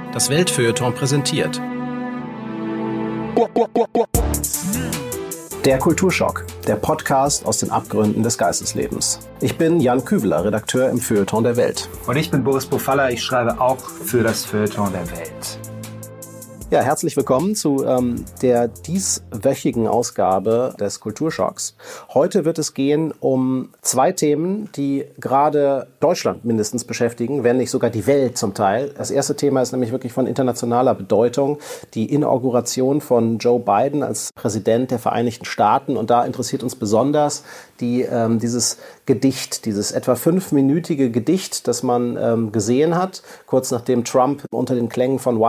Das Weltfeuilleton präsentiert. Der Kulturschock, der Podcast aus den Abgründen des Geisteslebens. Ich bin Jan Küveler, Redakteur im Feuilleton der Welt. Und ich bin Boris Bofalla, ich schreibe auch für das Feuilleton der Welt. Ja, herzlich willkommen zu der dieswöchigen Ausgabe des Kulturschocks. Heute wird es gehen um zwei Themen, die gerade Deutschland mindestens beschäftigen, wenn nicht sogar die Welt zum Teil. Das erste Thema ist nämlich wirklich von internationaler Bedeutung, die Inauguration von Joe Biden als Präsident der Vereinigten Staaten. Und da interessiert uns besonders dieses Gedicht, dieses etwa 5-minütige Gedicht, das man gesehen hat, kurz nachdem Trump unter den Klängen von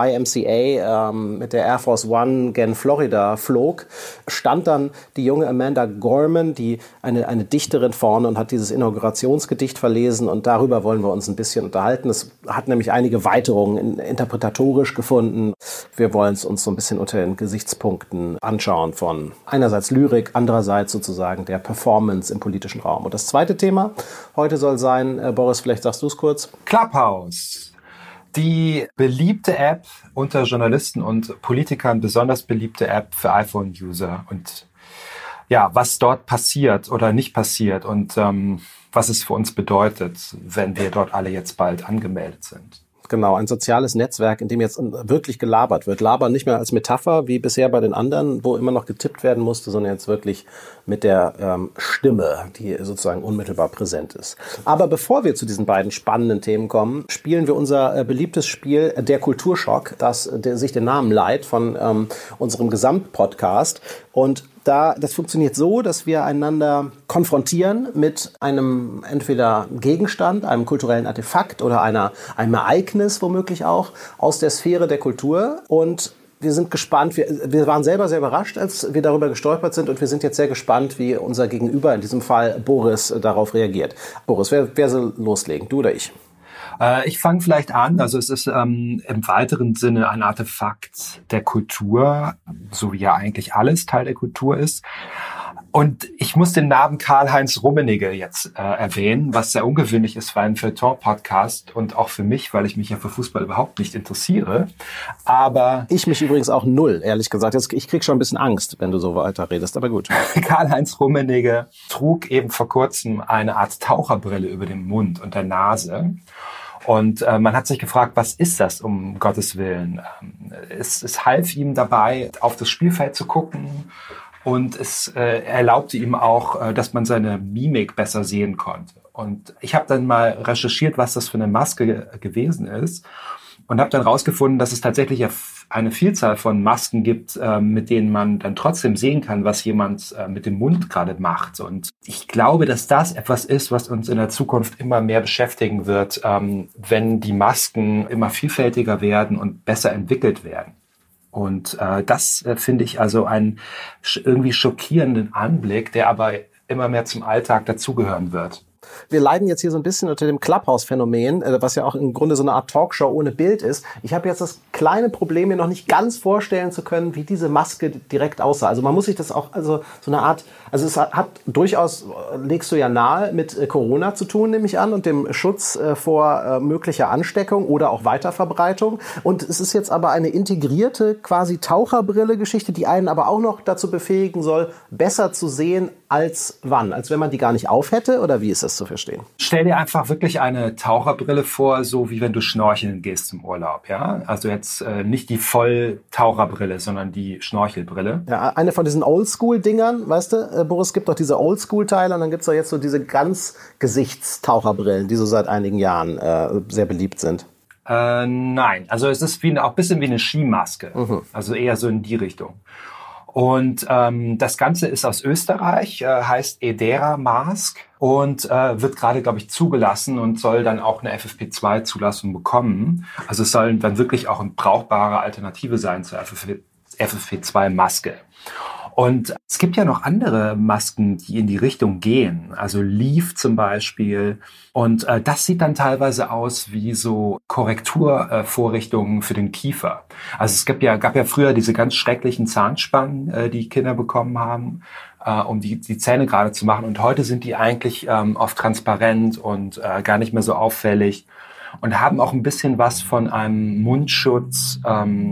YMCA mit der Air Force One gen Florida flog, stand dann die junge Amanda Gorman, eine Dichterin vorne, und hat dieses Inaugurationsgedicht verlesen, und darüber wollen wir uns ein bisschen unterhalten. Es hat nämlich einige Weiterungen interpretatorisch gefunden. Wir wollen es uns so ein bisschen unter den Gesichtspunkten anschauen von einerseits Lyrik, andererseits sozusagen der Performance im politischen Raum. Und das zweite Thema heute soll sein, Boris, vielleicht sagst du es kurz. Clubhouse. Die beliebte App unter Journalisten und Politikern, besonders beliebte App für iPhone-User. Und ja, was dort passiert oder nicht passiert und was es für uns bedeutet, wenn wir dort alle jetzt bald angemeldet sind. Genau, ein soziales Netzwerk, in dem jetzt wirklich gelabert wird. Labern nicht mehr als Metapher wie bisher bei den anderen, wo immer noch getippt werden musste, sondern jetzt wirklich mit der Stimme, die sozusagen unmittelbar präsent ist. Aber bevor wir zu diesen beiden spannenden Themen kommen, spielen wir unser beliebtes Spiel Der Kulturschock, das sich den Namen leiht von unserem Gesamtpodcast. Und das funktioniert so, dass wir einander konfrontieren mit einem entweder Gegenstand, einem kulturellen Artefakt oder einem Ereignis womöglich auch aus der Sphäre der Kultur. Und wir sind gespannt, wir waren selber sehr überrascht, als wir darüber gestolpert sind, und wir sind jetzt sehr gespannt, wie unser Gegenüber, in diesem Fall Boris, darauf reagiert. Boris, wer soll loslegen, du oder ich? Ich fange vielleicht an. Also es ist im weiteren Sinne ein Artefakt der Kultur, so wie ja eigentlich alles Teil der Kultur ist. Und ich muss den Namen Karl-Heinz Rummenigge jetzt erwähnen, was sehr ungewöhnlich ist für einen Feuilleton-Podcast und auch für mich, weil ich mich ja für Fußball überhaupt nicht interessiere. Aber ich mich übrigens auch null, ehrlich gesagt. Ich krieg schon ein bisschen Angst, wenn du so weiter redest, aber gut. Karl-Heinz Rummenigge trug eben vor kurzem eine Art Taucherbrille über dem Mund und der Nase. Und man hat sich gefragt, was ist das, um Gottes Willen? Es half ihm dabei, auf das Spielfeld zu gucken, und es erlaubte ihm auch, dass man seine Mimik besser sehen konnte. Und ich habe dann mal recherchiert, was das für eine Maske gewesen ist, und habe dann rausgefunden, dass es tatsächlich eine Vielzahl von Masken gibt, mit denen man dann trotzdem sehen kann, was jemand mit dem Mund gerade macht. Und ich glaube, dass das etwas ist, was uns in der Zukunft immer mehr beschäftigen wird, wenn die Masken immer vielfältiger werden und besser entwickelt werden. Und das finde ich also einen irgendwie schockierenden Anblick, der aber immer mehr zum Alltag dazugehören wird. Wir leiden jetzt hier so ein bisschen unter dem Clubhouse-Phänomen, was ja auch im Grunde so eine Art Talkshow ohne Bild ist. Ich habe jetzt das kleine Problem, mir noch nicht ganz vorstellen zu können, wie diese Maske direkt aussah. Also man muss sich das auch, also so eine Art, also es hat durchaus, legst du ja nahe, mit Corona zu tun, nehme ich an, und dem Schutz vor möglicher Ansteckung oder auch Weiterverbreitung. Und es ist jetzt aber eine integrierte quasi Taucherbrille-Geschichte, die einen aber auch noch dazu befähigen soll, besser zu sehen als wann? Als wenn man die gar nicht auf hätte, oder wie ist das zu verstehen? Stell dir einfach wirklich eine Taucherbrille vor, so wie wenn du schnorcheln gehst im Urlaub, ja? Also jetzt nicht die Volltaucherbrille, sondern die Schnorchelbrille. Ja, eine von diesen Oldschool-Dingern, weißt du, Boris, es gibt doch diese Oldschool-Teile, und dann gibt es doch jetzt so diese Ganzgesichtstaucherbrillen, die so seit einigen Jahren sehr beliebt sind. Nein, also es ist auch ein bisschen wie eine Skimaske, also eher so in die Richtung. Und das Ganze ist aus Österreich, heißt Edera Mask und wird gerade, glaube ich, zugelassen und soll dann auch eine FFP2-Zulassung bekommen. Also es soll dann wirklich auch eine brauchbare Alternative sein zur FFP2-Maske. Und es gibt ja noch andere Masken, die in die Richtung gehen. Also Leaf zum Beispiel. Und das sieht dann teilweise aus wie so Korrekturvorrichtungen für den Kiefer. Also es gab ja früher diese ganz schrecklichen Zahnspangen, die Kinder bekommen haben, um die Zähne gerade zu machen. Und heute sind die eigentlich oft transparent und gar nicht mehr so auffällig. und haben auch ein bisschen was von einem Mundschutz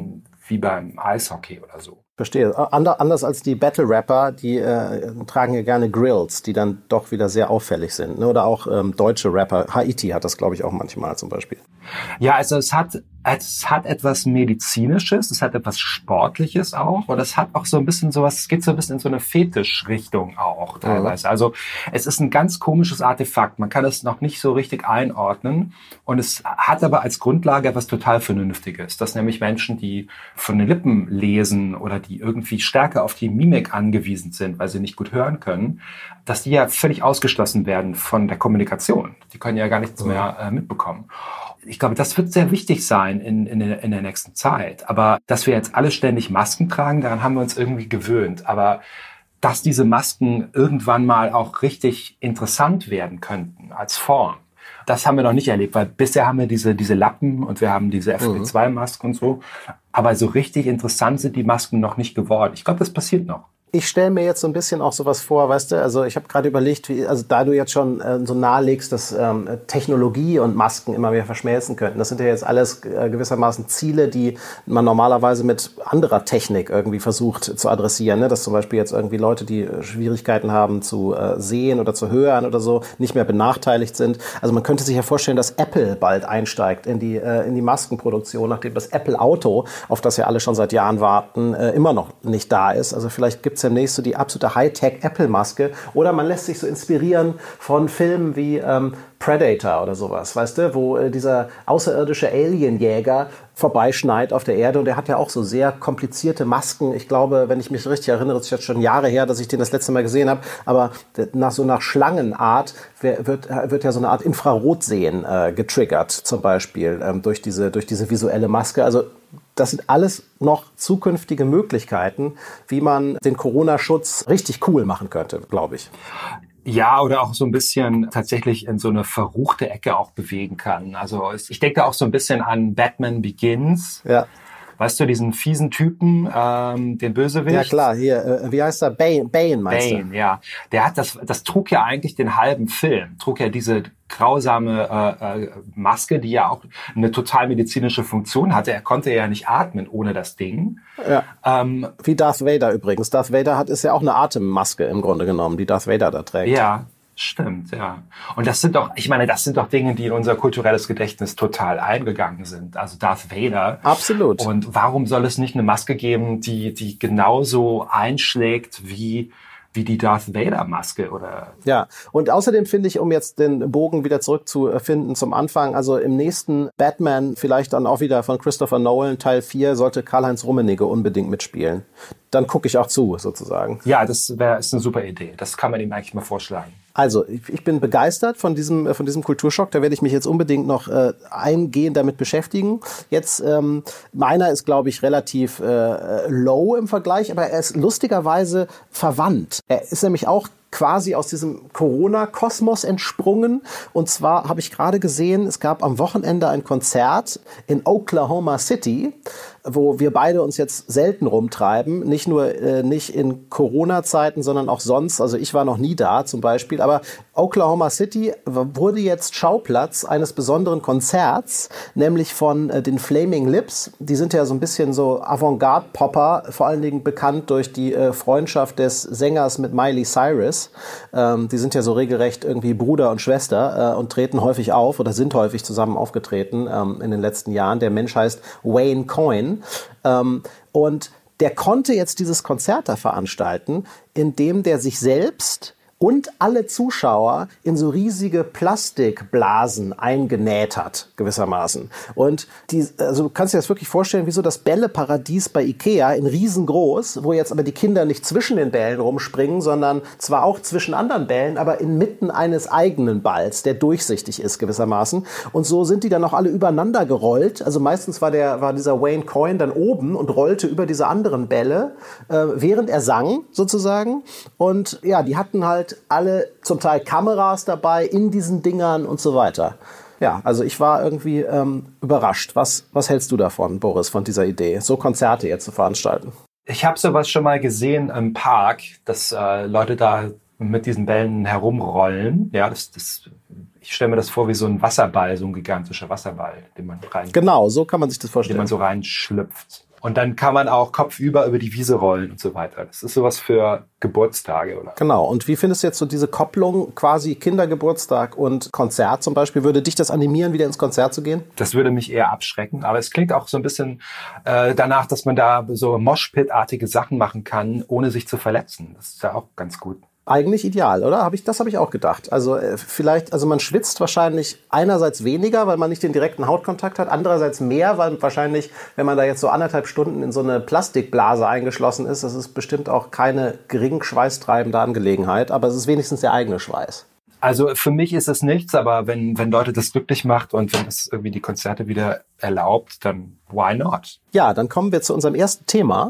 wie beim Eishockey oder so. Verstehe. Anders als die Battle-Rapper, die tragen ja gerne Grills, die dann doch wieder sehr auffällig sind. Ne? Oder auch deutsche Rapper. Haiti hat das, glaube ich, auch manchmal zum Beispiel. Ja, also es hat etwas Medizinisches, es hat etwas Sportliches auch und es hat auch so ein bisschen sowas, es geht so ein bisschen in so eine Fetischrichtung auch teilweise. Also es ist ein ganz komisches Artefakt, man kann es noch nicht so richtig einordnen und es hat aber als Grundlage etwas total Vernünftiges, dass nämlich Menschen, die von den Lippen lesen oder die irgendwie stärker auf die Mimik angewiesen sind, weil sie nicht gut hören können, dass die ja völlig ausgeschlossen werden von der Kommunikation. Die können ja gar nichts mehr mitbekommen. Ich glaube, das wird sehr wichtig sein in der nächsten Zeit. Aber dass wir jetzt alle ständig Masken tragen, daran haben wir uns irgendwie gewöhnt. Aber dass diese Masken irgendwann mal auch richtig interessant werden könnten als Form, das haben wir noch nicht erlebt, weil bisher haben wir diese Lappen und wir haben diese FP2-Masken und so. Aber so richtig interessant sind die Masken noch nicht geworden. Ich glaube, das passiert noch. Ich stelle mir jetzt so ein bisschen auch sowas vor, weißt du, also ich habe gerade überlegt, da du jetzt schon so nahelegst, dass Technologie und Masken immer mehr verschmelzen könnten. Das sind ja jetzt alles gewissermaßen Ziele, die man normalerweise mit anderer Technik irgendwie versucht zu adressieren. Ne? Dass zum Beispiel jetzt irgendwie Leute, die Schwierigkeiten haben zu sehen oder zu hören oder so, nicht mehr benachteiligt sind. Also man könnte sich ja vorstellen, dass Apple bald einsteigt in die Maskenproduktion, nachdem das Apple-Auto, auf das ja alle schon seit Jahren warten, immer noch nicht da ist. Also vielleicht gibt es demnächst so die absolute Hightech-Apple-Maske. Oder man lässt sich so inspirieren von Filmen wie Predator oder sowas, weißt du, wo dieser außerirdische Alienjäger vorbeischneit auf der Erde und der hat ja auch so sehr komplizierte Masken. Ich glaube, wenn ich mich richtig erinnere, es ist jetzt schon Jahre her, dass ich den das letzte Mal gesehen habe, aber nach Schlangenart wird ja so eine Art Infrarotsehen getriggert, zum Beispiel durch diese visuelle Maske. Also das sind alles noch zukünftige Möglichkeiten, wie man den Corona-Schutz richtig cool machen könnte, glaube ich. Ja, oder auch so ein bisschen tatsächlich in so eine verruchte Ecke auch bewegen kann. Also ich denke auch so ein bisschen an Batman Begins. Ja. Weißt du, diesen fiesen Typen, den Bösewicht? Ja klar, hier, wie heißt er? Bane meinst du? Bane, ja. Der hat das trug ja eigentlich den halben Film. Trug ja diese grausame Maske, die ja auch eine total medizinische Funktion hatte. Er konnte ja nicht atmen ohne das Ding. Ja. Wie Darth Vader übrigens. Darth Vader ist ja auch eine Atemmaske im Grunde genommen, die Darth Vader da trägt. Ja. Stimmt, ja. Und das sind doch Dinge, die in unser kulturelles Gedächtnis total eingegangen sind. Also Darth Vader. Absolut. Und warum soll es nicht eine Maske geben, die genauso einschlägt wie die Darth Vader Maske oder? Ja. Und außerdem finde ich, um jetzt den Bogen wieder zurückzufinden zum Anfang, also im nächsten Batman, vielleicht dann auch wieder von Christopher Nolan, Teil 4, sollte Karl-Heinz Rummenigge unbedingt mitspielen. Dann gucke ich auch zu, sozusagen. Ja, ist eine super Idee. Das kann man ihm eigentlich mal vorschlagen. Also, ich bin begeistert von diesem Kulturschock. Da werde ich mich jetzt unbedingt noch eingehend damit beschäftigen. Jetzt, meiner ist, glaube ich, relativ low im Vergleich, aber er ist lustigerweise verwandt. Er ist nämlich auch quasi aus diesem Corona-Kosmos entsprungen. Und zwar habe ich gerade gesehen, es gab am Wochenende ein Konzert in Oklahoma City, wo wir beide uns jetzt selten rumtreiben. Nicht nur nicht in Corona-Zeiten, sondern auch sonst. Also ich war noch nie da zum Beispiel. Aber Oklahoma City wurde jetzt Schauplatz eines besonderen Konzerts, nämlich von den Flaming Lips. Die sind ja so ein bisschen so Avantgarde-Popper, vor allen Dingen bekannt durch die Freundschaft des Sängers mit Miley Cyrus. Die sind ja so regelrecht irgendwie Bruder und Schwester und treten häufig auf oder sind häufig zusammen aufgetreten in den letzten Jahren. Der Mensch heißt Wayne Coyne. Und der konnte jetzt dieses Konzert da veranstalten, indem der sich selbst und alle Zuschauer in so riesige Plastikblasen eingenäht hat, gewissermaßen. Und also du kannst dir das wirklich vorstellen, wie so das Bälleparadies bei Ikea in riesengroß, wo jetzt aber die Kinder nicht zwischen den Bällen rumspringen, sondern zwar auch zwischen anderen Bällen, aber inmitten eines eigenen Balls, der durchsichtig ist gewissermaßen. Und so sind die dann auch alle übereinander gerollt. Also meistens war dieser Wayne Coyne dann oben und rollte über diese anderen Bälle, während er sang, sozusagen. Und ja, die hatten halt alle zum Teil Kameras dabei in diesen Dingern und so weiter. Ja, also ich war irgendwie überrascht. Was hältst du davon, Boris, von dieser Idee, so Konzerte jetzt zu veranstalten? Ich habe sowas schon mal gesehen im Park, dass Leute da mit diesen Bällen herumrollen. Ja, Ich stelle mir das vor wie so ein Wasserball, so ein gigantischer Wasserball, den man Genau, so kann man sich das vorstellen. Den man so reinschlüpft. Und dann kann man auch kopfüber über die Wiese rollen und so weiter. Das ist sowas für Geburtstage, oder? Genau. Und wie findest du jetzt so diese Kopplung, quasi Kindergeburtstag und Konzert zum Beispiel? Würde dich das animieren, wieder ins Konzert zu gehen? Das würde mich eher abschrecken. Aber es klingt auch so ein bisschen danach, dass man da so Moshpit-artige Sachen machen kann, ohne sich zu verletzen. Das ist ja auch ganz gut. Eigentlich ideal, oder? Das habe ich auch gedacht. Also man schwitzt wahrscheinlich einerseits weniger, weil man nicht den direkten Hautkontakt hat, andererseits mehr, weil wahrscheinlich, wenn man da jetzt so 1,5 Stunden in so eine Plastikblase eingeschlossen ist, das ist bestimmt auch keine gering schweißtreibende Angelegenheit, aber es ist wenigstens der eigene Schweiß. Also für mich ist es nichts, aber wenn Leute das glücklich macht und wenn das irgendwie die Konzerte wieder erlaubt, dann why not? Ja, dann kommen wir zu unserem ersten Thema.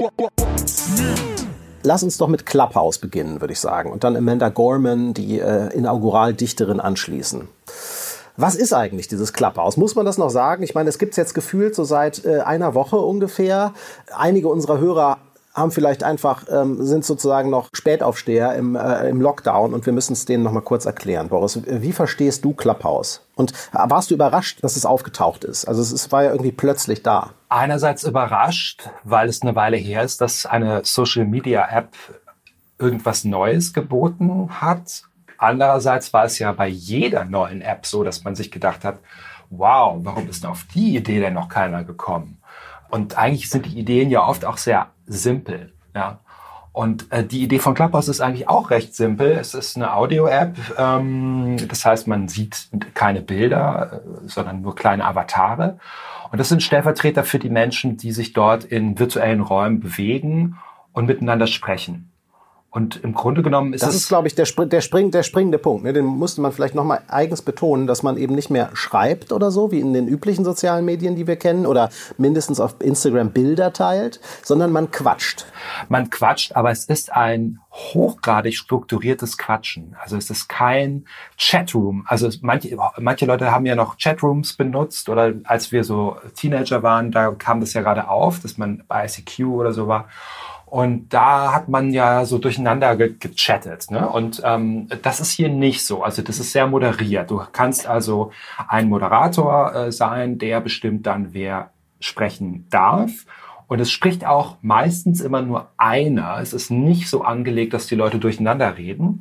Lass uns doch mit Clubhouse beginnen, würde ich sagen. Und dann Amanda Gorman, die Inauguraldichterin, anschließen. Was ist eigentlich dieses Clubhouse? Muss man das noch sagen? Ich meine, es gibt es jetzt gefühlt so seit einer Woche ungefähr. Einige unserer Hörer haben vielleicht einfach, sind sozusagen noch Spätaufsteher im Lockdown und wir müssen es denen noch mal kurz erklären. Boris, wie verstehst du Clubhouse? Und warst du überrascht, dass es aufgetaucht ist? Also es war ja irgendwie plötzlich da. Einerseits überrascht, weil es eine Weile her ist, dass eine Social-Media-App irgendwas Neues geboten hat. Andererseits war es ja bei jeder neuen App so, dass man sich gedacht hat, wow, warum ist denn auf die Idee denn noch keiner gekommen? Und eigentlich sind die Ideen ja oft auch sehr simpel. Ja. Und die Idee von Clubhouse ist eigentlich auch recht simpel. Es ist eine Audio-App. Das heißt, man sieht keine Bilder, sondern nur kleine Avatare. Und das sind Stellvertreter für die Menschen, die sich dort in virtuellen Räumen bewegen und miteinander sprechen. Und im Grunde genommen ist das ist, glaube ich, der springende Punkt. Ne? Den musste man vielleicht nochmal eigens betonen, dass man eben nicht mehr schreibt oder so, wie in den üblichen sozialen Medien, die wir kennen, oder mindestens auf Instagram Bilder teilt, sondern man quatscht. Man quatscht, aber es ist ein hochgradig strukturiertes Quatschen. Also es ist kein Chatroom. Also manche Leute haben ja noch Chatrooms benutzt, oder als wir so Teenager waren, da kam das ja gerade auf, dass man bei ICQ oder so war. Und da hat man ja so durcheinander gechattet, ne? Und das ist hier nicht so. Also das ist sehr moderiert. Du kannst also ein Moderator sein, der bestimmt dann, wer sprechen darf. Und es spricht auch meistens immer nur einer. Es ist nicht so angelegt, dass die Leute durcheinander reden.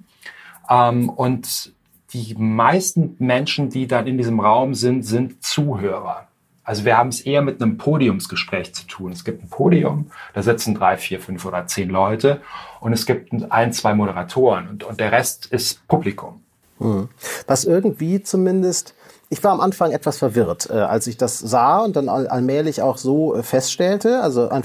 Und die meisten Menschen, die dann in diesem Raum sind Zuhörer. Also wir haben es eher mit einem Podiumsgespräch zu tun. Es gibt ein Podium, da sitzen 3, 4, 5 oder 10 Leute und es gibt 1, 2 Moderatoren und der Rest ist Publikum. Was irgendwie zumindest, ich war am Anfang etwas verwirrt, als ich das sah und dann allmählich auch so feststellte,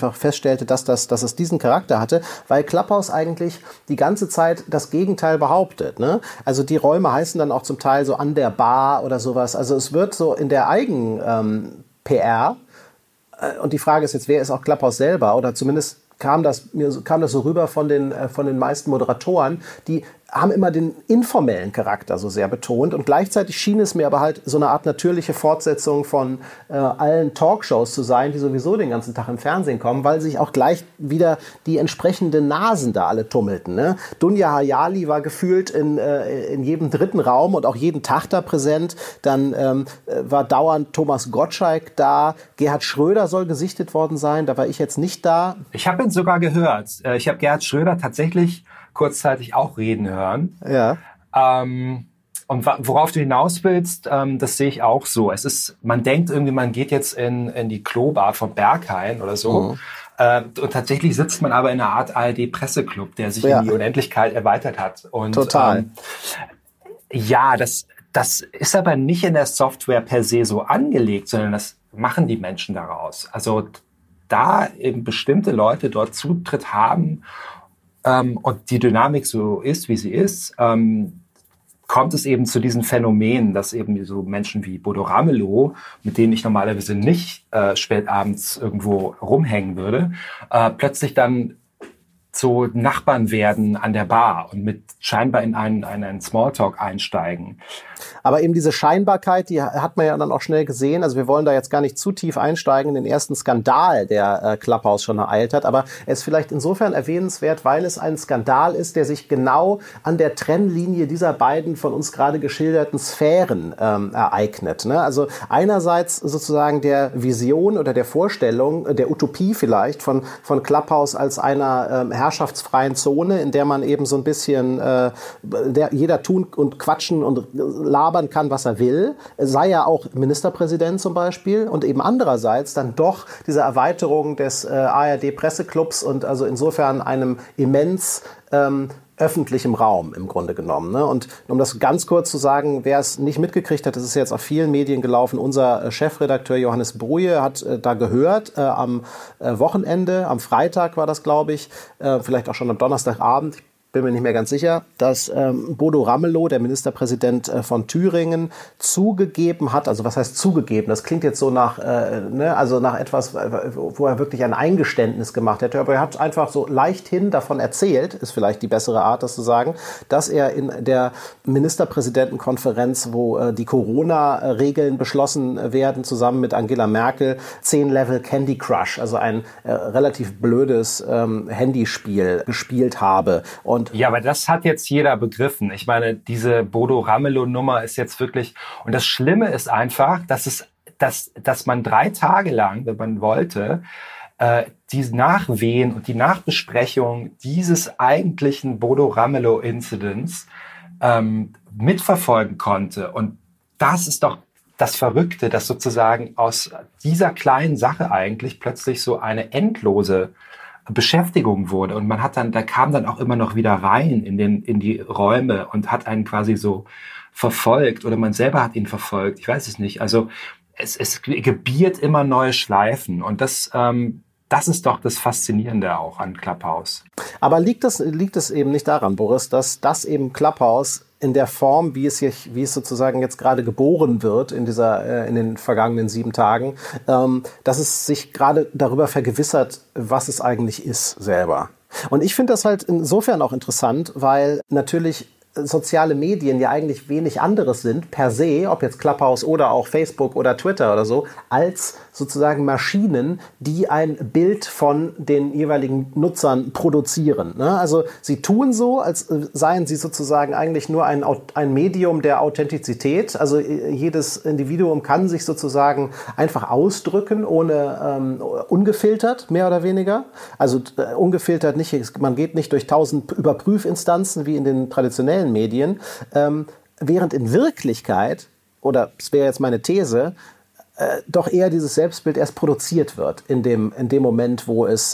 dass es diesen Charakter hatte, weil Clubhouse eigentlich die ganze Zeit das Gegenteil behauptet. Ne? Also die Räume heißen dann auch zum Teil so an der Bar oder sowas. Also es wird so in der eigenen PR, und die Frage ist jetzt, wer ist auch Clubhouse selber, oder zumindest kam das so rüber von den meisten Moderatoren, die haben immer den informellen Charakter so sehr betont und gleichzeitig schien es mir aber halt so eine Art natürliche Fortsetzung von allen Talkshows zu sein, die sowieso den ganzen Tag im Fernsehen kommen, weil sich auch gleich wieder die entsprechenden Nasen da alle tummelten. Ne? Dunja Hayali war gefühlt in jedem dritten Raum und auch jeden Tag da präsent. Dann war dauernd Thomas Gottschalk da. Gerhard Schröder soll gesichtet worden sein. Da war ich jetzt nicht da. Ich habe ihn sogar gehört. Ich habe Gerhard Schröder tatsächlich kurzzeitig auch reden hören. Ja. Und worauf du hinaus willst, das sehe ich auch so. Man denkt irgendwie, man geht jetzt in die Klobar vom Berghain oder so. Und tatsächlich sitzt man aber in einer Art ARD-Presseclub, der sich in die Unendlichkeit erweitert hat. Und, total. Ja, das ist aber nicht in der Software per se so angelegt, sondern das machen die Menschen daraus. Also da eben bestimmte Leute dort Zutritt haben, und die Dynamik so ist, wie sie ist, kommt es eben zu diesen Phänomenen, dass eben so Menschen wie Bodo Ramelow, mit denen ich normalerweise nicht spät abends irgendwo rumhängen würde, plötzlich dann so Nachbarn werden an der Bar und mit scheinbar in einen Smalltalk einsteigen. Aber eben diese Scheinbarkeit, die hat man ja dann auch schnell gesehen. Also wir wollen da jetzt gar nicht zu tief einsteigen in den ersten Skandal, der Clubhouse schon ereilt hat. Aber er ist vielleicht insofern erwähnenswert, weil es ein Skandal ist, der sich genau an der Trennlinie dieser beiden von uns gerade geschilderten Sphären ereignet. Ne? Also einerseits sozusagen der Vision oder der Vorstellung, der Utopie vielleicht von Clubhouse als einer herrschaftsfreien Zone, in der man eben so ein bisschen jeder tun und quatschen und labern kann, was er will, sei ja auch Ministerpräsident zum Beispiel, und eben andererseits dann doch diese Erweiterung des ARD-Presseclubs und also insofern einem immens öffentlichem Raum im Grunde genommen. Ne? Und um das ganz kurz zu sagen, wer es nicht mitgekriegt hat, das ist jetzt auf vielen Medien gelaufen, unser Chefredakteur Johannes Bruje hat da gehört, am Wochenende, am Freitag war das, glaube ich, vielleicht auch schon am Donnerstagabend, bin mir nicht mehr ganz sicher, dass Bodo Ramelow, der Ministerpräsident von Thüringen, zugegeben hat, also was heißt zugegeben, das klingt jetzt so nach, also nach etwas, wo er wirklich ein Eingeständnis gemacht hätte, aber er hat einfach so leichthin davon erzählt, ist vielleicht die bessere Art, das zu sagen, dass er in der Ministerpräsidentenkonferenz, wo die Corona-Regeln beschlossen werden, zusammen mit Angela Merkel, 10-Level Candy Crush, also ein relativ blödes Handyspiel gespielt habe. Und ja, aber das hat jetzt jeder begriffen. Ich meine, diese Bodo Ramelow-Nummer ist jetzt wirklich, und das Schlimme ist einfach, dass man 3 Tage lang, wenn man wollte, die Nachwehen und die Nachbesprechung dieses eigentlichen Bodo Ramelow-Incidents mitverfolgen konnte. Und das ist doch das Verrückte, dass sozusagen aus dieser kleinen Sache eigentlich plötzlich so eine endlose Beschäftigung wurde, und da kam dann auch immer noch wieder rein in die Räume und hat einen quasi so verfolgt, oder man selber hat ihn verfolgt. Ich weiß es nicht. Also es gebiert immer neue Schleifen, und das ist doch das Faszinierende auch an Clubhouse. Aber liegt es eben nicht daran, Boris, dass das eben Clubhouse in der Form, wie es sozusagen jetzt gerade geboren wird in den vergangenen 7 Tagen, dass es sich gerade darüber vergewissert, was es eigentlich ist selber. Und ich finde das halt insofern auch interessant, weil natürlich soziale Medien ja eigentlich wenig anderes sind, per se, ob jetzt Clubhouse oder auch Facebook oder Twitter oder so, als sozusagen Maschinen, die ein Bild von den jeweiligen Nutzern produzieren. Ne? Also sie tun so, als seien sie sozusagen eigentlich nur ein Medium der Authentizität. Also jedes Individuum kann sich sozusagen einfach ausdrücken, ohne ungefiltert, mehr oder weniger. Also ungefiltert nicht, man geht nicht durch 1000 Überprüfinstanzen wie in den traditionellen Medien, während in Wirklichkeit, oder das wäre jetzt meine These, doch eher dieses Selbstbild erst produziert wird in dem Moment, wo es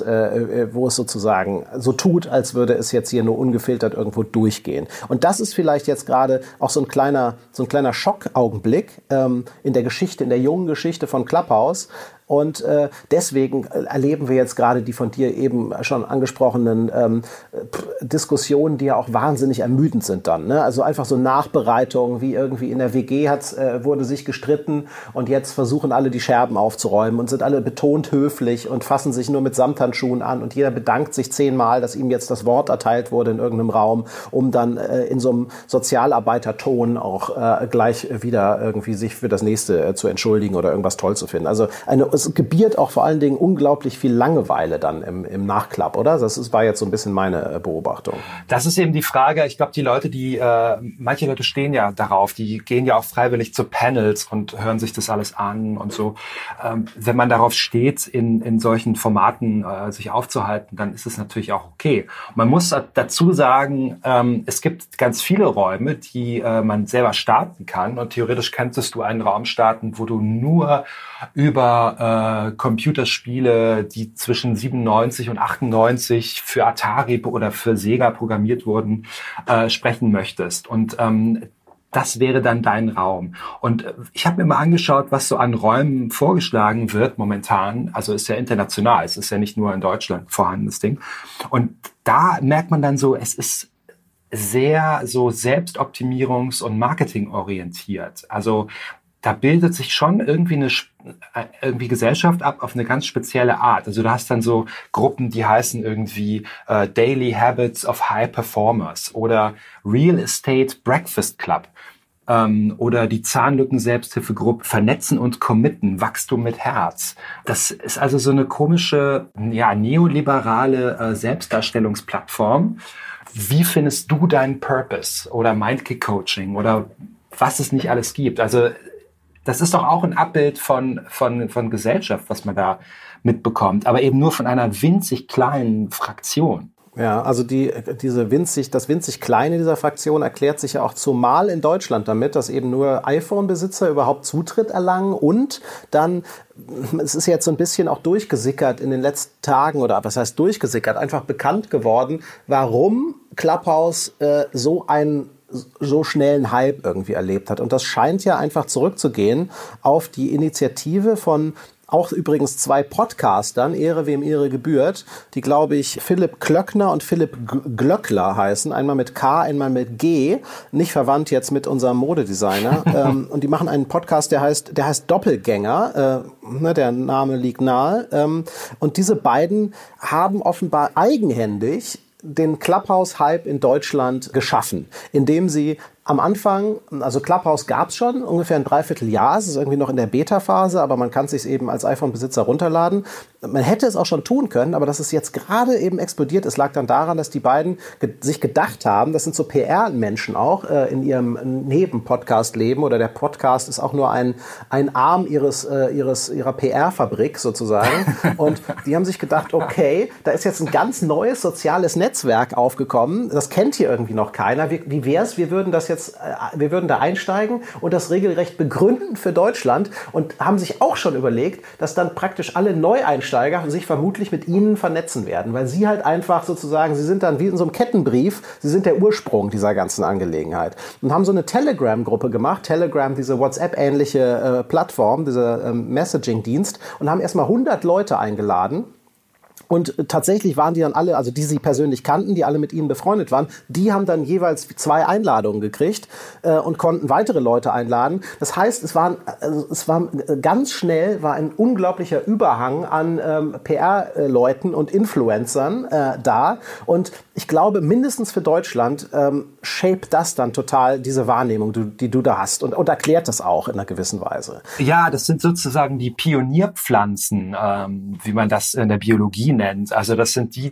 sozusagen so tut, als würde es jetzt hier nur ungefiltert irgendwo durchgehen. Und das ist vielleicht jetzt gerade auch so ein kleiner Schockaugenblick in der jungen Geschichte von Clubhouse. Und deswegen erleben wir jetzt gerade die von dir eben schon angesprochenen Diskussionen, die ja auch wahnsinnig ermüdend sind dann. Ne? Also einfach so Nachbereitungen, wie irgendwie in der WG wurde sich gestritten und jetzt versuchen alle die Scherben aufzuräumen und sind alle betont höflich und fassen sich nur mit Samthandschuhen an, und jeder bedankt sich 10-mal, dass ihm jetzt das Wort erteilt wurde in irgendeinem Raum, um dann in so einem Sozialarbeiterton auch gleich wieder irgendwie sich für das nächste zu entschuldigen oder irgendwas toll zu finden. Also es gebiert auch vor allen Dingen unglaublich viel Langeweile dann im Nachklapp, oder? Das war jetzt so ein bisschen meine Beobachtung. Das ist eben die Frage. Ich glaube, manche Leute stehen ja darauf, die gehen ja auch freiwillig zu Panels und hören sich das alles an und so. Wenn man darauf steht, in solchen Formaten sich aufzuhalten, dann ist es natürlich auch okay. Man muss dazu sagen, es gibt ganz viele Räume, die man selber starten kann, und theoretisch könntest du einen Raum starten, wo du nur über Computerspiele, die zwischen 97 und 98 für Atari oder für Sega programmiert wurden, sprechen möchtest. Und das wäre dann dein Raum. Und ich habe mir mal angeschaut, was so an Räumen vorgeschlagen wird momentan. Also ist ja international, es ist ja nicht nur in Deutschland vorhanden, das Ding. Und da merkt man dann so, es ist sehr so selbstoptimierungs- und marketingorientiert. Also da bildet sich schon irgendwie Gesellschaft ab auf eine ganz spezielle Art. Also du hast dann so Gruppen, die heißen irgendwie Daily Habits of High Performers oder Real Estate Breakfast Club. Oder die Zahnlücken-Selbsthilfegruppe Vernetzen und Committen, Wachstum mit Herz. Das ist also so eine komische, neoliberale Selbstdarstellungsplattform. Wie findest du deinen Purpose oder Mindkick Coaching oder was es nicht alles gibt? Also das ist doch auch ein Abbild von Gesellschaft, was man da mitbekommt, aber eben nur von einer winzig kleinen Fraktion. Ja, also das winzig Kleine dieser Fraktion erklärt sich ja auch zumal in Deutschland damit, dass eben nur iPhone-Besitzer überhaupt Zutritt erlangen und dann, es ist jetzt so ein bisschen auch durchgesickert in den letzten Tagen oder was heißt durchgesickert, einfach bekannt geworden, warum Clubhouse so schnellen Hype irgendwie erlebt hat. Und das scheint ja einfach zurückzugehen auf die Initiative von auch übrigens 2 Podcastern, Ehre wem Ehre gebührt, die, glaube ich, Philipp Klöckner und Philipp Glöckler heißen. Einmal mit K, einmal mit G. Nicht verwandt jetzt mit unserem Modedesigner. Und die machen einen Podcast, der heißt Doppelgänger. Der Name liegt nahe. Und diese beiden haben offenbar eigenhändig den Clubhouse-Hype in Deutschland geschaffen, indem sie am Anfang, also Clubhouse gab es schon ungefähr ein Dreivierteljahr, es ist irgendwie noch in der Beta-Phase, aber man kann es sich eben als iPhone-Besitzer runterladen. Man hätte es auch schon tun können, aber dass es jetzt gerade eben explodiert ist, lag dann daran, dass die beiden sich gedacht haben, das sind so PR-Menschen auch in ihrem Neben-Podcast-Leben oder der Podcast ist auch nur ein Arm ihrer PR-Fabrik sozusagen. Und die haben sich gedacht, okay, da ist jetzt ein ganz neues soziales Netzwerk aufgekommen, das kennt hier irgendwie noch keiner. Wie wär's, wir würden da einsteigen und das regelrecht begründen für Deutschland und haben sich auch schon überlegt, dass dann praktisch alle Neueinsteiger sich vermutlich mit ihnen vernetzen werden, weil sie halt einfach sozusagen, sie sind dann wie in so einem Kettenbrief, sie sind der Ursprung dieser ganzen Angelegenheit und haben so eine Telegram-Gruppe gemacht, Telegram, diese WhatsApp-ähnliche Plattform, dieser Messaging-Dienst und haben erstmal 100 Leute eingeladen. Und tatsächlich waren die dann alle, also die sie persönlich kannten, die alle mit ihnen befreundet waren, die haben dann jeweils 2 Einladungen gekriegt und konnten weitere Leute einladen. Das heißt, es war ganz schnell ein unglaublicher Überhang an PR-Leuten und Influencern da. Und ich glaube, mindestens für Deutschland shaped das dann total diese Wahrnehmung, die du da hast und erklärt das auch in einer gewissen Weise. Ja, das sind sozusagen die Pionierpflanzen, wie man das in der Biologie nennt. Also das sind die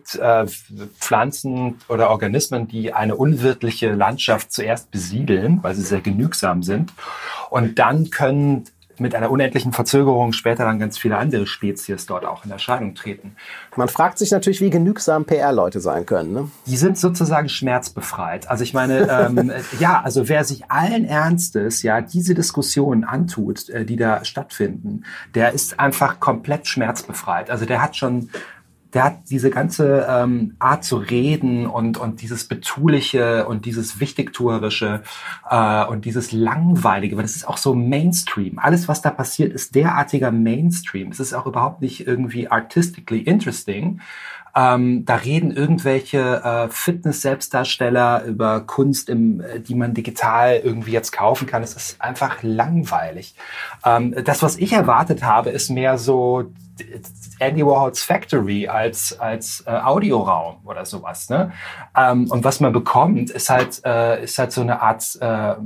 Pflanzen oder Organismen, die eine unwirtliche Landschaft zuerst besiedeln, weil sie sehr genügsam sind. Und dann können mit einer unendlichen Verzögerung später dann ganz viele andere Spezies dort auch in Erscheinung treten. Man fragt sich natürlich, wie genügsam PR-Leute sein können, ne? Die sind sozusagen schmerzbefreit. Also ich meine, also wer sich allen Ernstes diese Diskussionen antut, die da stattfinden, der ist einfach komplett schmerzbefreit. Also der hat diese ganze Art zu reden und dieses Betuliche und dieses Wichtigtuerische und dieses Langweilige, weil das ist auch so Mainstream. Alles, was da passiert, ist derartiger Mainstream. Es ist auch überhaupt nicht irgendwie artistically interesting. Da reden irgendwelche Fitness-Selbstdarsteller über Kunst, die man digital irgendwie jetzt kaufen kann. Es ist einfach langweilig. Das, was ich erwartet habe, ist mehr so Andy Warhols Factory als Audioraum oder sowas, ne? Und was man bekommt, ist halt so eine Art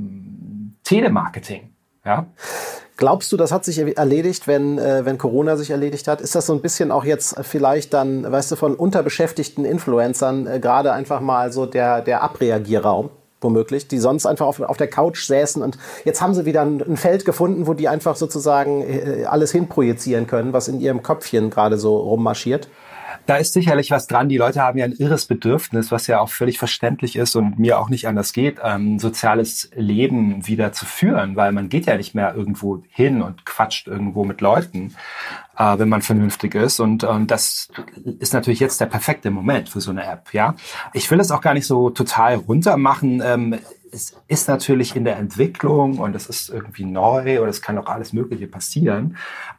Telemarketing, ja. Glaubst du, das hat sich erledigt, wenn Corona sich erledigt hat? Ist das so ein bisschen auch jetzt vielleicht dann, weißt du, von unterbeschäftigten Influencern gerade einfach mal so der Abreagierraum? Womöglich, die sonst einfach auf der Couch säßen und jetzt haben sie wieder ein Feld gefunden, wo die einfach sozusagen alles hinprojizieren können, was in ihrem Köpfchen gerade so rummarschiert. Da ist sicherlich was dran. Die Leute haben ja ein irres Bedürfnis, was ja auch völlig verständlich ist und mir auch nicht anders geht, soziales Leben wieder zu führen, weil man geht ja nicht mehr irgendwo hin und quatscht irgendwo mit Leuten, wenn man vernünftig ist. Und das ist natürlich jetzt der perfekte Moment für so eine App. Ja, ich will es auch gar nicht so total runter machen. Es ist natürlich in der Entwicklung und es ist irgendwie neu oder es kann auch alles Mögliche passieren.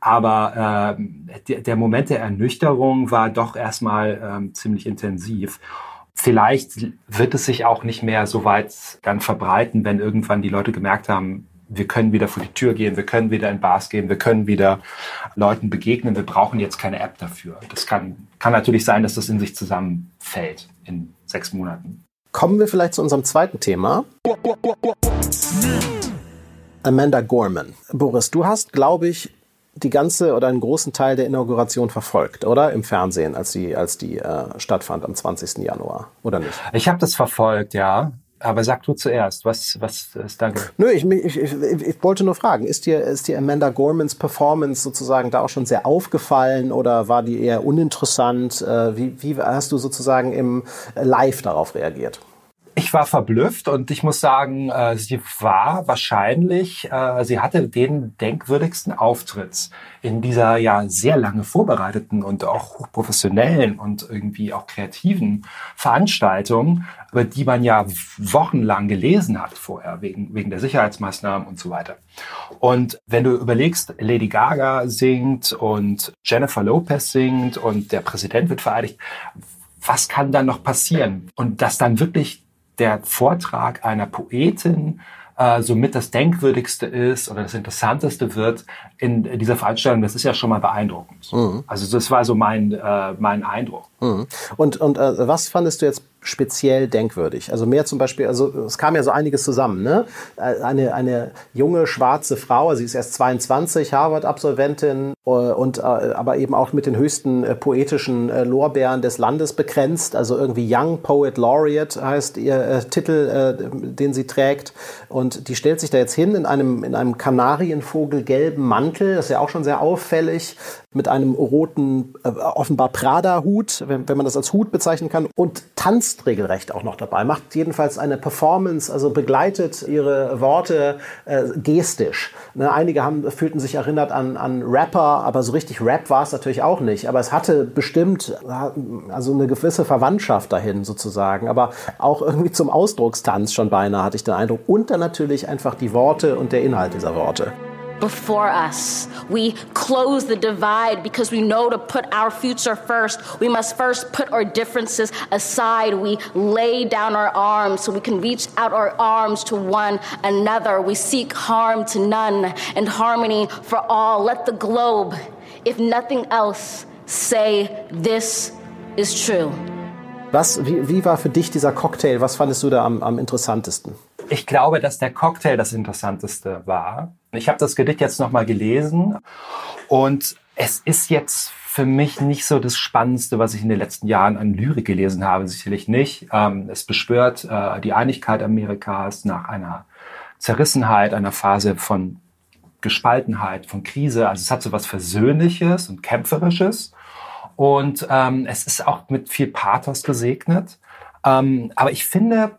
Aber der Moment der Ernüchterung war doch erstmal ziemlich intensiv. Vielleicht wird es sich auch nicht mehr so weit dann verbreiten, wenn irgendwann die Leute gemerkt haben, wir können wieder vor die Tür gehen, wir können wieder in Bars gehen, wir können wieder Leuten begegnen, wir brauchen jetzt keine App dafür. Das kann natürlich sein, dass das in sich zusammenfällt in 6 Monaten. Kommen wir vielleicht zu unserem zweiten Thema. Amanda Gorman. Boris, du hast, glaube ich, die ganze oder einen großen Teil der Inauguration verfolgt, oder? Im Fernsehen, als die stattfand am 20. Januar, oder nicht? Ich habe das verfolgt, ja. Aber sag du zuerst, was ist da? Nö, ich wollte nur fragen, ist dir Amanda Gormans Performance sozusagen da auch schon sehr aufgefallen oder war die eher uninteressant? Wie hast du sozusagen im Live darauf reagiert? Ich war verblüfft und ich muss sagen, sie hatte den denkwürdigsten Auftritt in dieser ja sehr lange vorbereiteten und auch hochprofessionellen und irgendwie auch kreativen Veranstaltung, über die man ja wochenlang gelesen hat vorher, wegen der Sicherheitsmaßnahmen und so weiter. Und wenn du überlegst, Lady Gaga singt und Jennifer Lopez singt und der Präsident wird vereidigt, was kann dann noch passieren? Und dass dann wirklich der Vortrag einer Poetin somit das Denkwürdigste ist oder das Interessanteste wird in dieser Veranstaltung, das ist ja schon mal beeindruckend. Mhm. Also das war so mein Eindruck. Mhm. Und was fandest du jetzt speziell denkwürdig? Also mehr zum Beispiel, also es kam ja so einiges zusammen, ne? Eine junge schwarze Frau, sie ist erst 22, Harvard-Absolventin und aber eben auch mit den höchsten poetischen Lorbeeren des Landes bekränzt. Also irgendwie Young Poet Laureate heißt ihr Titel, den sie trägt. Und die stellt sich da jetzt hin in einem kanarienvogelgelben Mantel, das ist ja auch schon sehr auffällig, mit einem roten, offenbar Prada-Hut, wenn man das als Hut bezeichnen kann, und tanzt regelrecht auch noch dabei, macht jedenfalls eine Performance, also begleitet ihre Worte gestisch. Ne, einige fühlten sich erinnert an Rapper, aber so richtig Rap war es natürlich auch nicht, aber es hatte bestimmt also eine gewisse Verwandtschaft dahin sozusagen, aber auch irgendwie zum Ausdruckstanz schon beinahe, hatte ich den Eindruck, und dann natürlich einfach die Worte und der Inhalt dieser Worte. Before us. We close the divide because we know to put our future first. We must first put our differences aside. We lay down our arms so we can reach out our arms to one another. We seek harm to none and harmony for all. Let the globe, if nothing else, say this is true. Wie war für dich dieser Cocktail? Was fandest du da am interessantesten? Ich glaube, dass der Cocktail das Interessanteste war. Ich habe das Gedicht jetzt nochmal gelesen und es ist jetzt für mich nicht so das Spannendste, was ich in den letzten Jahren an Lyrik gelesen habe, sicherlich nicht. Es beschwört die Einigkeit Amerikas nach einer Zerrissenheit, einer Phase von Gespaltenheit, von Krise. Also es hat so was Versöhnliches und Kämpferisches und es ist auch mit viel Pathos gesegnet. Aber ich finde,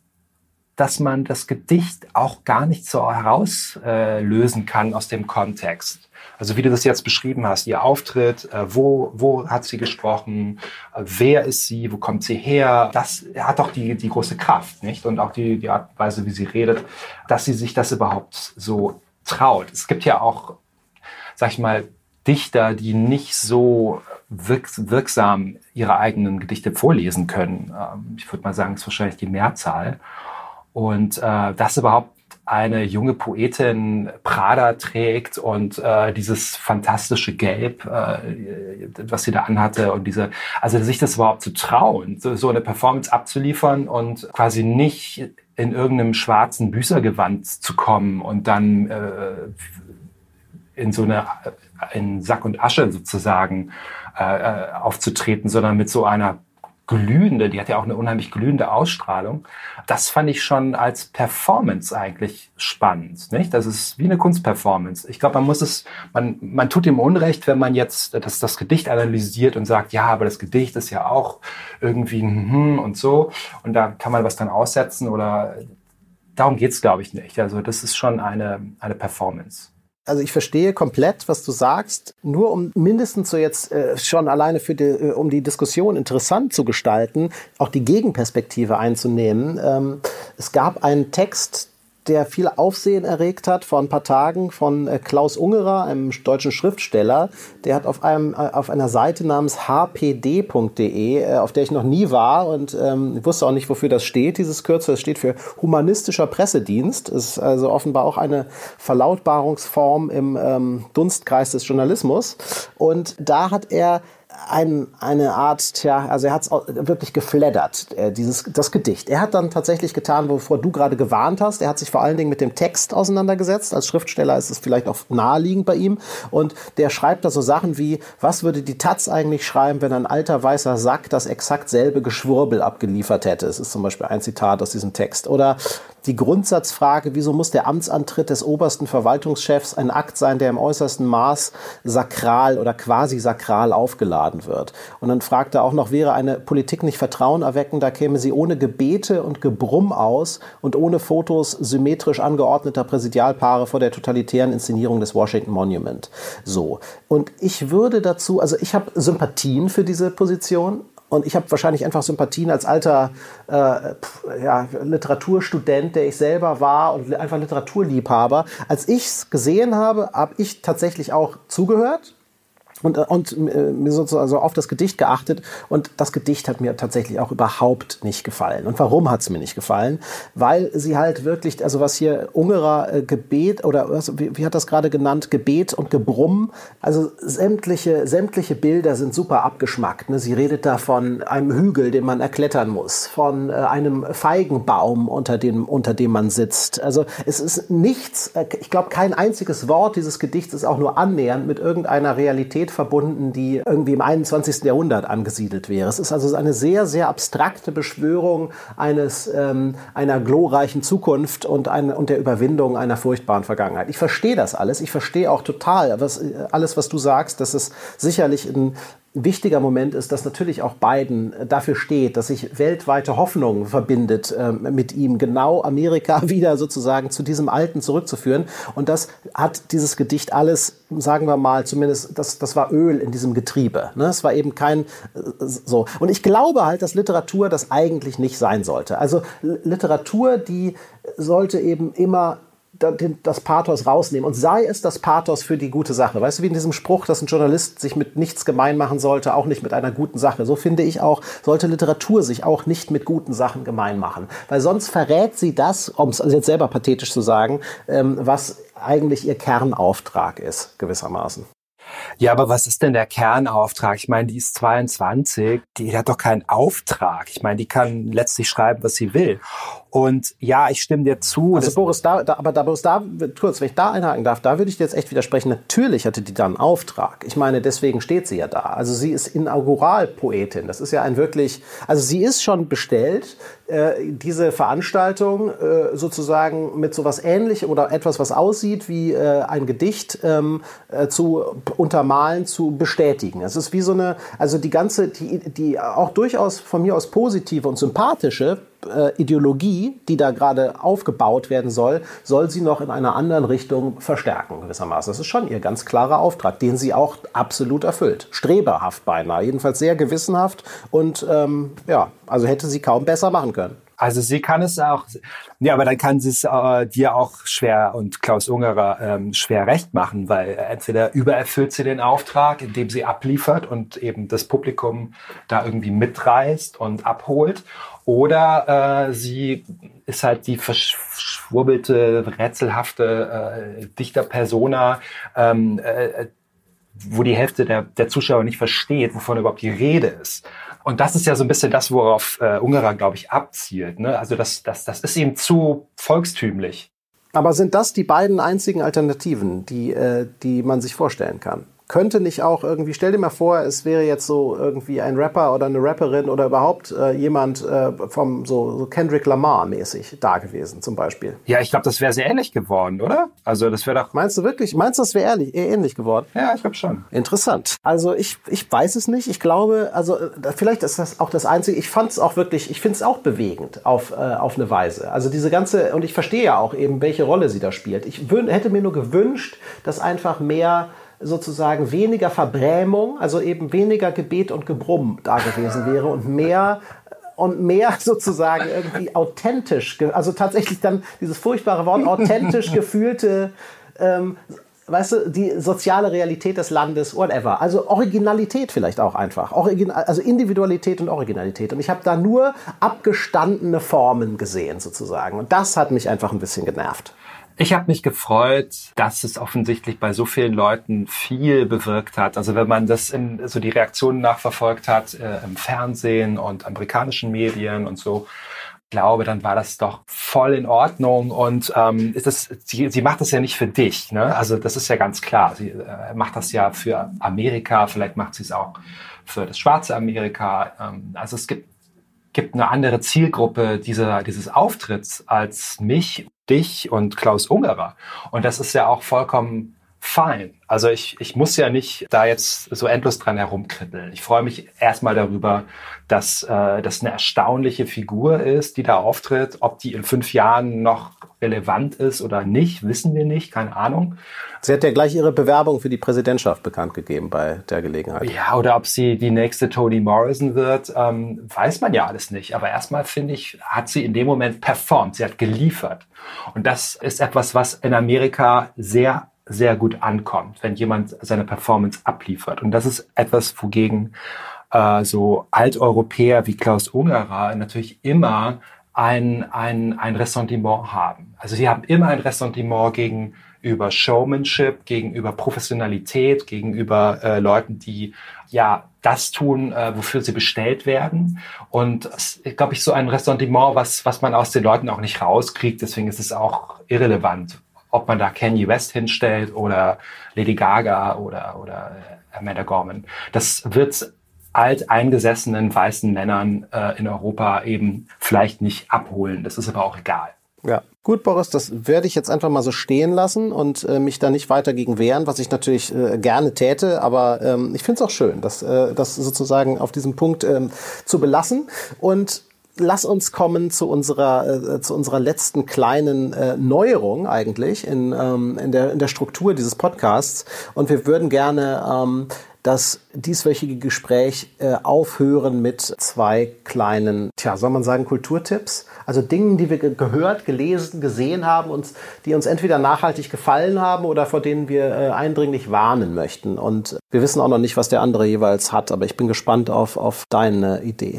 dass man das Gedicht auch gar nicht so herauslösen kann aus dem Kontext. Also wie du das jetzt beschrieben hast, ihr Auftritt, wo hat sie gesprochen, wer ist sie, wo kommt sie her, das hat doch die große Kraft, nicht? Und auch die Art und Weise, wie sie redet, dass sie sich das überhaupt so traut. Es gibt ja auch, sag ich mal, Dichter, die nicht so wirksam ihre eigenen Gedichte vorlesen können. Ich würde mal sagen, es ist wahrscheinlich die Mehrzahl. Und dass überhaupt eine junge Poetin Prada trägt und dieses fantastische Gelb, was sie da anhatte und also sich das überhaupt zu trauen, so eine Performance abzuliefern und quasi nicht in irgendeinem schwarzen Büßergewand zu kommen und dann in Sack und Asche sozusagen aufzutreten, sondern mit so einer die hat ja auch eine unheimlich glühende Ausstrahlung. Das fand ich schon als Performance eigentlich spannend, nicht? Das ist wie eine Kunstperformance. Ich glaube, man tut ihm Unrecht, wenn man jetzt das Gedicht analysiert und sagt, ja, aber das Gedicht ist ja auch irgendwie und so. Und da kann man was dran aussetzen oder darum geht's, glaube ich, nicht. Also das ist schon eine Performance. Also ich verstehe komplett, was du sagst, nur um mindestens so jetzt schon alleine um die Diskussion interessant zu gestalten, auch die Gegenperspektive einzunehmen. Es gab einen Text, der viel Aufsehen erregt hat vor ein paar Tagen von Klaus Ungerer, einem deutschen Schriftsteller. Der hat auf einer Seite namens hpd.de, auf der ich noch nie war und ich wusste auch nicht, wofür das steht, dieses Kürzel. Das steht für Humanistischer Pressedienst. Es ist also offenbar auch eine Verlautbarungsform im Dunstkreis des Journalismus. Und da hat er eine Art, also er hat es wirklich geflattert, das Gedicht. Er hat dann tatsächlich getan, wovor du gerade gewarnt hast. Er hat sich vor allen Dingen mit dem Text auseinandergesetzt. Als Schriftsteller ist es vielleicht auch naheliegend bei ihm. Und der schreibt da so Sachen wie, was würde die Taz eigentlich schreiben, wenn ein alter weißer Sack das exakt selbe Geschwurbel abgeliefert hätte? Es ist zum Beispiel ein Zitat aus diesem Text. Oder die Grundsatzfrage, wieso muss der Amtsantritt des obersten Verwaltungschefs ein Akt sein, der im äußersten Maß sakral oder quasi sakral aufgeladen wird? Und dann fragt er auch noch, wäre eine Politik nicht Vertrauen erwecken, da käme sie ohne Gebete und Gebrumm aus und ohne Fotos symmetrisch angeordneter Präsidialpaare vor der totalitären Inszenierung des Washington Monument. So. Und ich würde dazu, also ich habe Sympathien für diese Position. Und ich habe wahrscheinlich einfach Sympathien als alter Literaturstudent, der ich selber war und einfach Literaturliebhaber. Als ich es gesehen habe, habe ich tatsächlich auch zugehört. Und mir sozusagen also auf das Gedicht geachtet. Und das Gedicht hat mir tatsächlich auch überhaupt nicht gefallen. Und warum hat es mir nicht gefallen? Weil sie halt wirklich, also was hier Ungerer Gebet oder wie hat das gerade genannt, Gebet und Gebrumm, also sämtliche Bilder sind super abgeschmackt. Ne? Sie redet da von einem Hügel, den man erklettern muss, von einem Feigenbaum, unter dem man sitzt. Also es ist nichts, ich glaube kein einziges Wort dieses Gedichts ist auch nur annähernd mit irgendeiner Realität verbunden, die irgendwie im 21. Jahrhundert angesiedelt wäre. Es ist also eine sehr, sehr abstrakte Beschwörung einer glorreichen Zukunft und der Überwindung einer furchtbaren Vergangenheit. Ich verstehe das alles. Ich verstehe auch total alles, was du sagst, dass es sicherlich ein wichtiger Moment ist, dass natürlich auch Biden dafür steht, dass sich weltweite Hoffnung verbindet mit ihm, genau Amerika wieder sozusagen zu diesem Alten zurückzuführen. Und das hat dieses Gedicht alles, sagen wir mal, zumindest, das war Öl in diesem Getriebe. Ne? Es war eben kein so. Und ich glaube halt, dass Literatur das eigentlich nicht sein sollte. Also Literatur, die sollte eben immer das Pathos rausnehmen. Und sei es das Pathos für die gute Sache. Weißt du, wie in diesem Spruch, dass ein Journalist sich mit nichts gemein machen sollte, auch nicht mit einer guten Sache. So finde ich auch, sollte Literatur sich auch nicht mit guten Sachen gemein machen. Weil sonst verrät sie das, um es jetzt selber pathetisch zu sagen, was eigentlich ihr Kernauftrag ist, gewissermaßen. Ja, aber was ist denn der Kernauftrag? Ich meine, die ist 22, die hat doch keinen Auftrag. Ich meine, die kann letztlich schreiben, was sie will. Und ja, ich stimme dir zu. Also Boris, kurz, wenn ich da einhaken darf, da würde ich dir jetzt echt widersprechen. Natürlich hatte die da einen Auftrag. Ich meine, deswegen steht sie ja da. Also sie ist Inauguralpoetin. Das ist ja also sie ist schon bestellt, diese Veranstaltung sozusagen mit sowas Ähnlichem oder etwas, was aussieht wie ein Gedicht zu untermalen, zu bestätigen. Es ist wie so eine, also die auch durchaus von mir aus positive und sympathische Ideologie, die da gerade aufgebaut werden soll sie noch in einer anderen Richtung verstärken, gewissermaßen. Das ist schon ihr ganz klarer Auftrag, den sie auch absolut erfüllt. Streberhaft beinahe, jedenfalls sehr gewissenhaft und also hätte sie kaum besser machen können. Also sie kann es auch, ja, aber dann kann sie es dir auch schwer und Klaus Ungerer schwer recht machen, weil entweder übererfüllt sie den Auftrag, indem sie abliefert und eben das Publikum da irgendwie mitreißt und abholt, oder sie ist halt die verschwurbelte, rätselhafte Dichterpersona, wo die Hälfte der Zuschauer nicht versteht, wovon überhaupt die Rede ist. Und das ist ja so ein bisschen das, worauf Ungerer, glaube ich, abzielt. Ne? Also das ist ihm zu volkstümlich. Aber sind das die beiden einzigen Alternativen, die man sich vorstellen kann? Könnte nicht auch irgendwie, stell dir mal vor, es wäre jetzt so irgendwie ein Rapper oder eine Rapperin oder überhaupt jemand vom so Kendrick Lamar mäßig da gewesen zum Beispiel. Ja, ich glaube, das wäre sehr ähnlich geworden, oder? Also das wäre doch... Meinst du wirklich? Meinst du, das wäre ähnlich geworden? Ja, ich glaube schon. Interessant. Also ich weiß es nicht. Ich glaube, also vielleicht ist das auch das Einzige. Ich finde es auch bewegend auf eine Weise. Also diese ganze, und ich verstehe ja auch eben, welche Rolle sie da spielt. Ich hätte mir nur gewünscht, dass einfach mehr sozusagen weniger Verbrämung, also eben weniger Gebet und Gebrumm da gewesen wäre und mehr und mehr sozusagen irgendwie authentisch, also tatsächlich dann dieses furchtbare Wort authentisch gefühlte, weißt du, die soziale Realität des Landes, whatever. Also Originalität vielleicht auch einfach. Also Individualität und Originalität. Und ich habe da nur abgestandene Formen gesehen sozusagen. Und das hat mich einfach ein bisschen genervt. Ich habe mich gefreut, dass es offensichtlich bei so vielen Leuten viel bewirkt hat. Also wenn man das so die Reaktionen nachverfolgt hat im Fernsehen und amerikanischen Medien und so, glaube, dann war das doch voll in Ordnung und sie macht das ja nicht für dich, ne? Also das ist ja ganz klar. Sie macht das ja für Amerika, vielleicht macht sie es auch für das schwarze Amerika. Also es gibt eine andere Zielgruppe dieses Auftritts als mich, dich und Klaus Ungerer. Und das ist ja auch vollkommen fein. Also ich muss ja nicht da jetzt so endlos dran herumkritteln. Ich freue mich erstmal darüber, dass das eine erstaunliche Figur ist, die da auftritt. Ob die in 5 Jahren noch relevant ist oder nicht, wissen wir nicht, keine Ahnung. Sie hat ja gleich ihre Bewerbung für die Präsidentschaft bekannt gegeben bei der Gelegenheit. Ja, oder ob sie die nächste Toni Morrison wird, weiß man ja alles nicht. Aber erstmal, finde ich, hat sie in dem Moment performt. Sie hat geliefert. Und das ist etwas, was in Amerika sehr, sehr gut ankommt, wenn jemand seine Performance abliefert. Und das ist etwas, wogegen so Alteuropäer wie Klaus Ungerer natürlich immer ein Ressentiment haben. Also sie haben immer ein Ressentiment gegenüber Showmanship, gegenüber Professionalität, gegenüber Leuten, die ja das tun, wofür sie bestellt werden. Und es ist, glaube ich, so ein Ressentiment, was man aus den Leuten auch nicht rauskriegt. Deswegen ist es auch irrelevant, ob man da Kanye West hinstellt oder Lady Gaga oder Amanda Gorman. Das wird alteingesessenen weißen Männern in Europa eben vielleicht nicht abholen. Das ist aber auch egal. Ja, gut, Boris, das werde ich jetzt einfach mal so stehen lassen und mich da nicht weiter gegen wehren, was ich natürlich gerne täte, aber ich finde es auch schön, das sozusagen auf diesem Punkt zu belassen. Und lass uns kommen zu unserer letzten kleinen Neuerung eigentlich in der Struktur dieses Podcasts. Und wir würden gerne das dieswöchige Gespräch aufhören mit 2 kleinen, soll man sagen, Kulturtipps? Also Dingen, die wir gehört, gelesen, gesehen haben, die uns entweder nachhaltig gefallen haben oder vor denen wir eindringlich warnen möchten. Und wir wissen auch noch nicht, was der andere jeweils hat, aber ich bin gespannt auf deine Idee.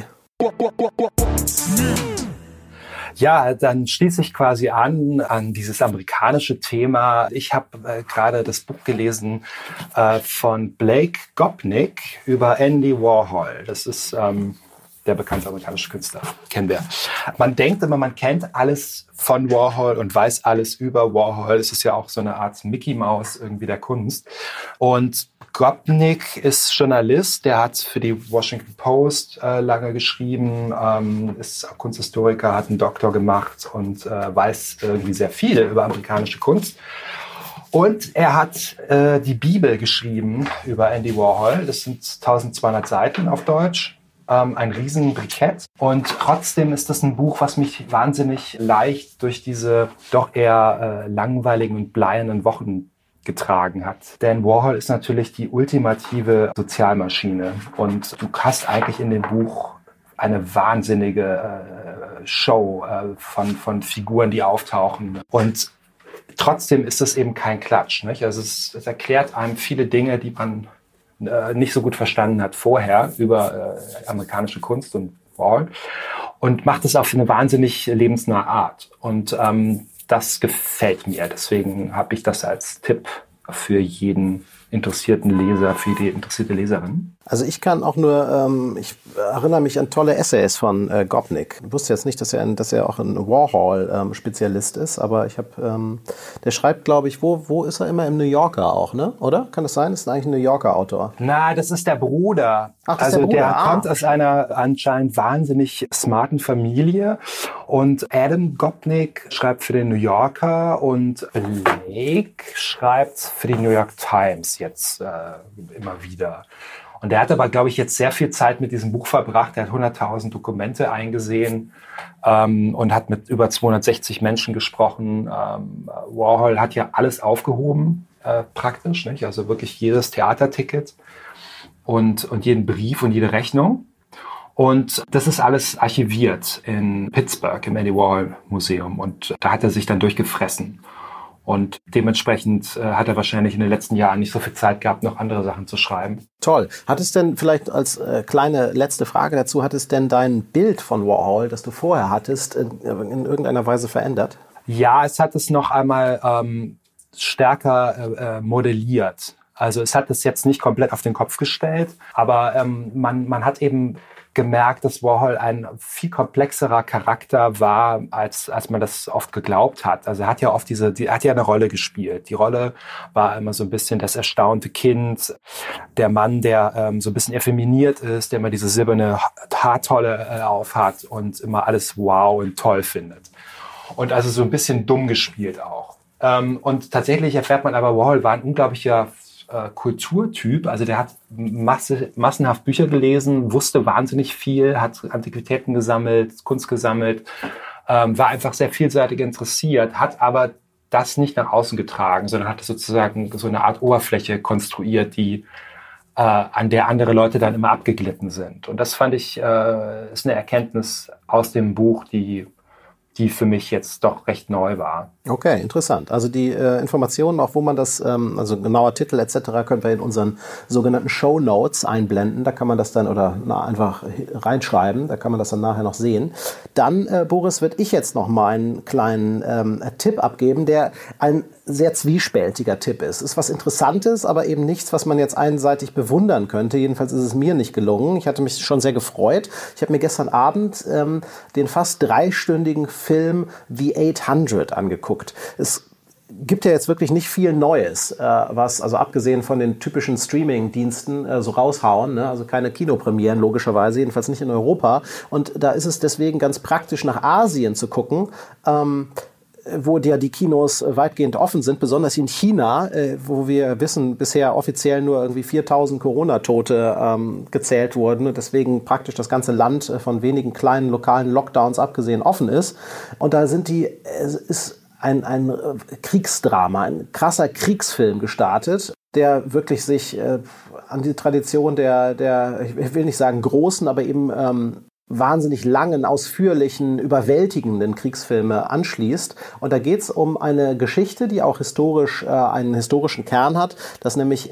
Ja, dann schließe ich quasi an dieses amerikanische Thema. Ich habe gerade das Buch gelesen von Blake Gopnik über Andy Warhol. Das ist der bekannte amerikanische Künstler, kennen wir. Man denkt immer, man kennt alles von Warhol und weiß alles über Warhol. Es ist ja auch so eine Art Mickey Mouse irgendwie der Kunst. Und Gopnik ist Journalist, der hat für die Washington Post lange geschrieben, ist Kunsthistoriker, hat einen Doktor gemacht und weiß irgendwie sehr viel über amerikanische Kunst. Und er hat die Bibel geschrieben über Andy Warhol. Das sind 1200 Seiten auf Deutsch. Ein Riesenbrikett. Und trotzdem ist das ein Buch, was mich wahnsinnig leicht durch diese doch eher langweiligen und bleiernen Wochen getragen hat. Denn Warhol ist natürlich die ultimative Sozialmaschine. Und du hast eigentlich in dem Buch eine wahnsinnige Show von Figuren, die auftauchen. Und trotzdem ist es eben kein Klatsch, nicht? Also es erklärt einem viele Dinge, die man nicht so gut verstanden hat vorher über amerikanische Kunst und Warhol und macht es auf eine wahnsinnig lebensnahe Art. Und das gefällt mir. Deswegen habe ich das als Tipp für jeden interessierten Leser, für die interessierte Leserin. Also ich kann auch nur, ich erinnere mich an tolle Essays von Gopnik. Ich wusste jetzt nicht, dass er auch ein Warhol-Spezialist ist, aber der schreibt, glaube ich, wo ist er immer? Im New Yorker auch, ne? Oder? Kann das sein? Das ist eigentlich ein New Yorker Autor. Na, das ist der Bruder. Ach, das ist der Bruder. Der kommt aus einer anscheinend wahnsinnig smarten Familie und Adam Gopnik schreibt für den New Yorker und Blake schreibt für die New York Times jetzt immer wieder. Und der hat aber, glaube ich, jetzt sehr viel Zeit mit diesem Buch verbracht. Er hat 100.000 Dokumente eingesehen und hat mit über 260 Menschen gesprochen. Warhol hat ja alles aufgehoben, praktisch, nicht? Also wirklich jedes Theaterticket und jeden Brief und jede Rechnung. Und das ist alles archiviert in Pittsburgh im Andy Warhol Museum. Und da hat er sich dann durchgefressen. Und dementsprechend hat er wahrscheinlich in den letzten Jahren nicht so viel Zeit gehabt, noch andere Sachen zu schreiben. Toll. Hat es denn vielleicht als kleine letzte Frage dazu, hat es denn dein Bild von Warhol, das du vorher hattest, in irgendeiner Weise verändert? Ja, es hat es noch einmal stärker modelliert. Also es hat es jetzt nicht komplett auf den Kopf gestellt, aber man hat eben gemerkt, dass Warhol ein viel komplexerer Charakter war, als man das oft geglaubt hat. Also er hat ja oft hat ja eine Rolle gespielt. Die Rolle war immer so ein bisschen das erstaunte Kind, der Mann, der so ein bisschen effeminiert ist, der immer diese silberne Haartolle aufhat und immer alles wow und toll findet. Und also so ein bisschen dumm gespielt auch. Und tatsächlich erfährt man aber, Warhol war ein unglaublicher Kulturtyp, also der hat massenhaft Bücher gelesen, wusste wahnsinnig viel, hat Antiquitäten gesammelt, Kunst gesammelt, war einfach sehr vielseitig interessiert, hat aber das nicht nach außen getragen, sondern hat sozusagen so eine Art Oberfläche konstruiert, die an der andere Leute dann immer abgeglitten sind. Und das fand ich, ist eine Erkenntnis aus dem Buch, die für mich jetzt doch recht neu war. Okay, interessant. Also die Informationen, auch wo man das, also genauer Titel etc., können wir in unseren sogenannten Show Notes einblenden. Da kann man das dann einfach reinschreiben. Da kann man das dann nachher noch sehen. Dann, Boris, würde ich jetzt noch mal einen kleinen Tipp abgeben, der ein sehr zwiespältiger Tipp ist. Ist was Interessantes, aber eben nichts, was man jetzt einseitig bewundern könnte. Jedenfalls ist es mir nicht gelungen. Ich hatte mich schon sehr gefreut. Ich habe mir gestern Abend den fast 3-stündigen Film The 800 angeguckt. Es gibt ja jetzt wirklich nicht viel Neues, was, also abgesehen von den typischen Streaming-Diensten, so raushauen, ne? Also keine Kinopremieren, logischerweise, jedenfalls nicht in Europa. Und da ist es deswegen ganz praktisch, nach Asien zu gucken, wo ja die Kinos weitgehend offen sind, besonders in China, wo wir wissen, bisher offiziell nur irgendwie 4.000 Corona-Tote gezählt wurden und deswegen praktisch das ganze Land von wenigen kleinen lokalen Lockdowns abgesehen offen ist. Und da ist ein Kriegsdrama, ein krasser Kriegsfilm gestartet, der wirklich sich an die Tradition der, ich will nicht sagen großen, aber eben wahnsinnig langen, ausführlichen, überwältigenden Kriegsfilme anschließt. Und da geht es um eine Geschichte, die auch historisch einen historischen Kern hat, dass nämlich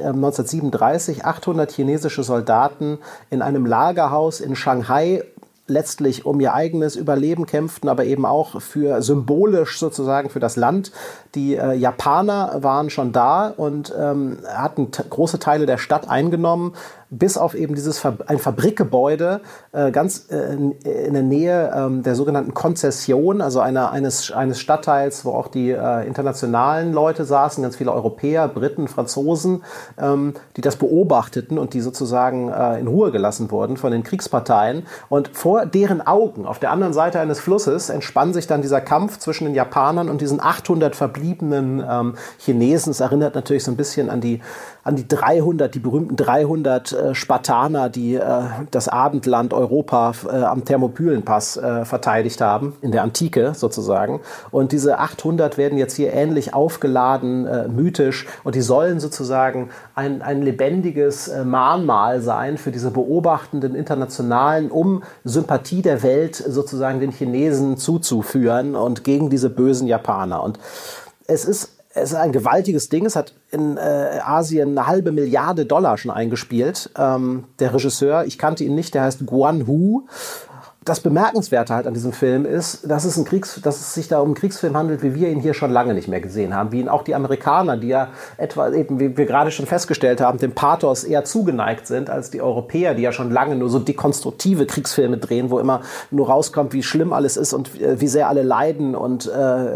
1937 800 chinesische Soldaten in einem Lagerhaus in Shanghai letztlich um ihr eigenes Überleben kämpften, aber eben auch für symbolisch sozusagen für das Land. Die Japaner waren schon da und hatten große Teile der Stadt eingenommen, bis auf eben ein Fabrikgebäude ganz in der Nähe der sogenannten Konzession, also eines Stadtteils, wo auch die internationalen Leute saßen, ganz viele Europäer, Briten, Franzosen, die das beobachteten und die sozusagen in Ruhe gelassen wurden von den Kriegsparteien. Und vor deren Augen, auf der anderen Seite eines Flusses, entspann sich dann dieser Kampf zwischen den Japanern und diesen 800 verbliebenen Chinesen. Es erinnert natürlich so ein bisschen an die 300, die berühmten 300 Spartaner, die das Abendland Europa am Thermopylenpass verteidigt haben, in der Antike sozusagen. Und diese 800 werden jetzt hier ähnlich aufgeladen, mythisch, und die sollen sozusagen ein lebendiges Mahnmal sein für diese beobachtenden Internationalen, um Sympathie der Welt sozusagen den Chinesen zuzuführen und gegen diese bösen Japaner. Und es ist ein gewaltiges Ding. Es hat in Asien eine $500 Milliarden schon eingespielt. Der Regisseur, ich kannte ihn nicht, der heißt Guan Hu. Das Bemerkenswerte halt an diesem Film ist, dass es sich da um einen Kriegsfilm handelt, wie wir ihn hier schon lange nicht mehr gesehen haben. Wie ihn auch die Amerikaner, die ja etwa eben, wie wir gerade schon festgestellt haben, dem Pathos eher zugeneigt sind als die Europäer, die ja schon lange nur so dekonstruktive Kriegsfilme drehen, wo immer nur rauskommt, wie schlimm alles ist und wie sehr alle leiden und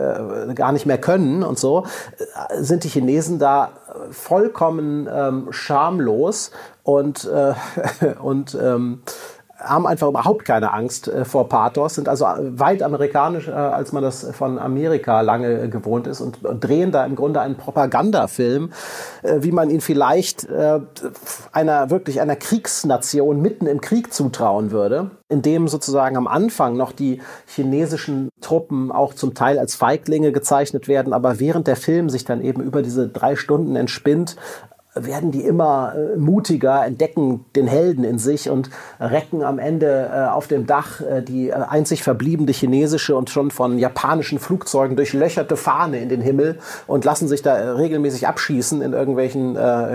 gar nicht mehr können und so, sind die Chinesen da vollkommen schamlos und haben einfach überhaupt keine Angst vor Pathos, sind also weit amerikanischer, als man das von Amerika lange gewohnt ist, und drehen da im Grunde einen Propagandafilm, wie man ihn vielleicht einer Kriegsnation mitten im Krieg zutrauen würde, in dem sozusagen am Anfang noch die chinesischen Truppen auch zum Teil als Feiglinge gezeichnet werden, aber während der Film sich dann eben über diese 3 Stunden entspinnt, werden die immer mutiger, entdecken den Helden in sich und recken am Ende auf dem Dach die einzig verbliebene chinesische und schon von japanischen Flugzeugen durchlöcherte Fahne in den Himmel und lassen sich da regelmäßig abschießen in irgendwelchen,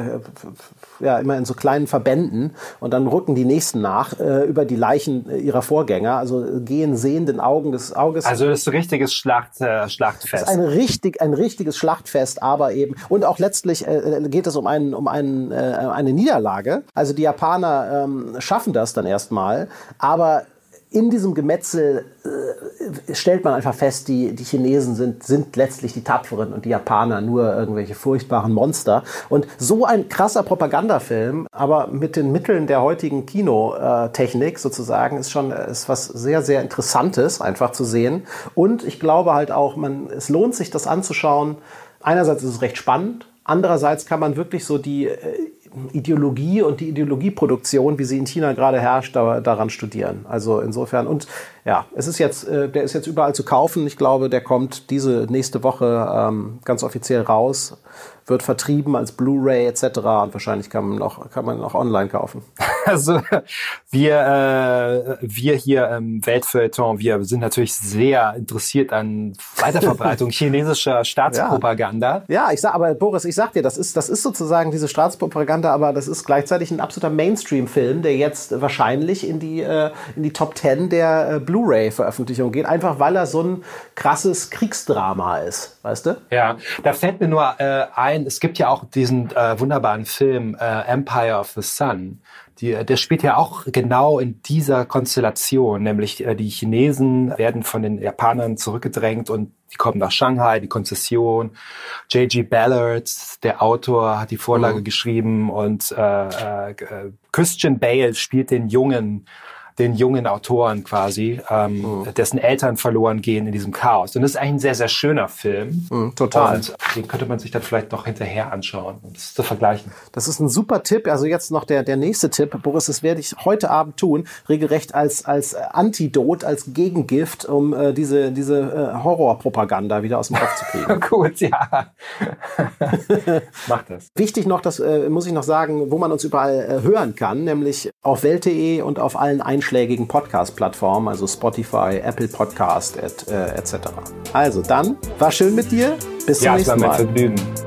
immer in so kleinen Verbänden, und dann rücken die nächsten nach über die Leichen ihrer Vorgänger, also gehen sehenden Auges. Also das ist ein richtiges Schlachtfest. Das ist ein richtiges Schlachtfest, aber eben, und auch letztlich geht es um eine Niederlage. Also die Japaner schaffen das dann erstmal, aber in diesem Gemetzel stellt man einfach fest, die Chinesen sind letztlich die Tapferen und die Japaner nur irgendwelche furchtbaren Monster. Und so ein krasser Propagandafilm, aber mit den Mitteln der heutigen Kinotechnik sozusagen, ist was sehr, sehr Interessantes einfach zu sehen. Und ich glaube halt auch, es lohnt sich, das anzuschauen. Einerseits ist es recht spannend, andererseits kann man wirklich so die Ideologie und die Ideologieproduktion, wie sie in China gerade herrscht, daran studieren. Also insofern, und ja, der ist jetzt überall zu kaufen. Ich glaube, der kommt diese nächste Woche ganz offiziell raus, wird vertrieben als Blu-ray etc. und wahrscheinlich kann man auch online kaufen. Also wir hier im Weltfeuilleton, wir sind natürlich sehr interessiert an Weiterverbreitung chinesischer Staatspropaganda. Ja, Boris, ich sag dir, das ist sozusagen diese Staatspropaganda, aber das ist gleichzeitig ein absoluter Mainstream-Film, der jetzt wahrscheinlich in die Top 10 der Blu-ray-Veröffentlichung geht, einfach weil er so ein krasses Kriegsdrama ist, weißt du? Ja, da fällt mir nur ein, es gibt ja auch diesen wunderbaren Film Empire of the Sun. Der spielt ja auch genau in dieser Konstellation, nämlich die Chinesen werden von den Japanern zurückgedrängt und die kommen nach Shanghai, die Konzession. J.G. Ballard, der Autor, hat die Vorlage geschrieben und Christian Bale spielt den jungen Autoren quasi, dessen Eltern verloren gehen in diesem Chaos. Und das ist eigentlich ein sehr, sehr schöner Film. Total. Und den könnte man sich dann vielleicht noch hinterher anschauen, um das zu vergleichen. Das ist ein super Tipp. Also jetzt noch der nächste Tipp. Boris, das werde ich heute Abend tun, regelrecht als Antidot, als Gegengift, um diese Horrorpropaganda wieder aus dem Kopf zu kriegen. Gut, ja. Mach das. Wichtig noch, das muss ich noch sagen, wo man uns überall hören kann, nämlich auf Welt.de und auf allen einschlägigen Podcast-Plattformen, also Spotify, Apple Podcast etc. Also dann, war schön mit dir. Bis zum nächsten Mal. Ja, es war mein Vergnügen.